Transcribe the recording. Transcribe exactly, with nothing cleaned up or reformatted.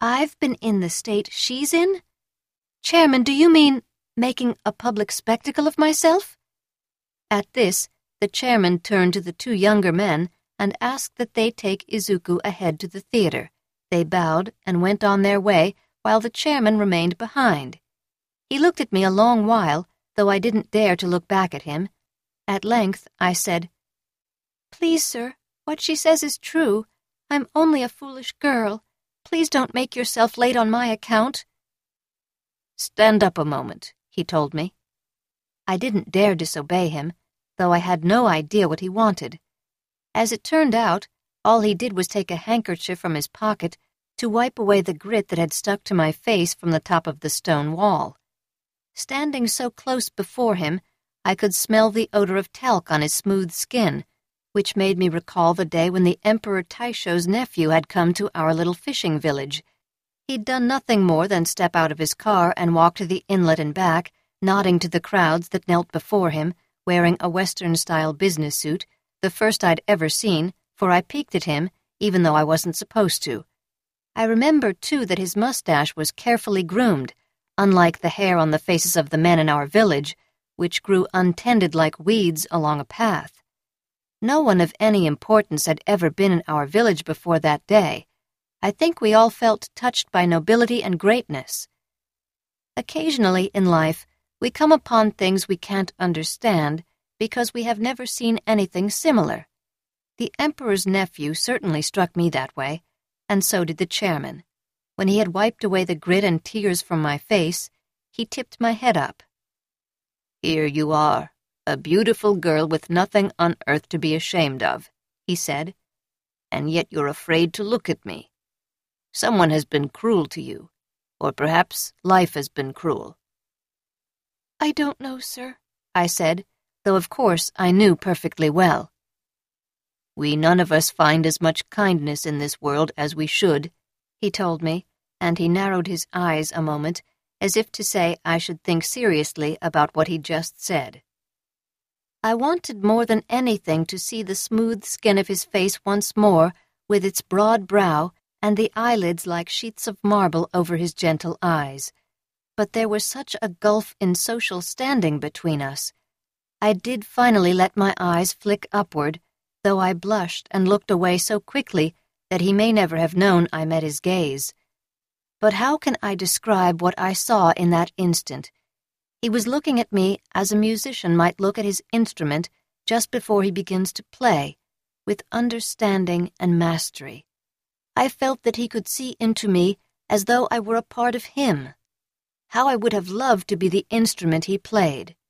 I've been in the state she's in? Chairman, do you mean making a public spectacle of myself? At this, the chairman turned to the two younger men and asked that they take Izuku ahead to the theater. They bowed and went on their way while the chairman remained behind. He looked at me a long while, though I didn't dare to look back at him. At length, I said, "Please, sir, what she says is true. I'm only a foolish girl. Please don't make yourself late on my account." "Stand up a moment," he told me. I didn't dare disobey him, though I had no idea what he wanted. As it turned out, all he did was take a handkerchief from his pocket to wipe away the grit that had stuck to my face from the top of the stone wall. Standing so close before him, I could smell the odor of talc on his smooth skin, which made me recall the day when the Emperor Taisho's nephew had come to our little fishing village. He'd done nothing more than step out of his car and walk to the inlet and back, nodding to the crowds that knelt before him, wearing a Western-style business suit, the first I'd ever seen, for I peeked at him, even though I wasn't supposed to. I remember, too, that his mustache was carefully groomed, unlike the hair on the faces of the men in our village, which grew untended like weeds along a path. No one of any importance had ever been in our village before that day. I think we all felt touched by nobility and greatness. Occasionally in life, we come upon things we can't understand because we have never seen anything similar. The Emperor's nephew certainly struck me that way, and so did the chairman. When he had wiped away the grit and tears from my face, he tipped my head up. "Here you are, a beautiful girl with nothing on earth to be ashamed of," he said, "and yet you're afraid to look at me. Someone has been cruel to you, or perhaps life has been cruel." "I don't know, sir," I said, though of course I knew perfectly well. "We none of us find as much kindness in this world as we should," he told me, and he narrowed his eyes a moment, as if to say I should think seriously about what he'd just said. I wanted more than anything to see the smooth skin of his face once more, with its broad brow and the eyelids like sheets of marble over his gentle eyes. But there was such a gulf in social standing between us. I did finally let my eyes flick upward, though I blushed and looked away so quickly that he may never have known I met his gaze. But how can I describe what I saw in that instant? He was looking at me as a musician might look at his instrument just before he begins to play, with understanding and mastery. I felt that he could see into me as though I were a part of him. How I would have loved to be the instrument he played.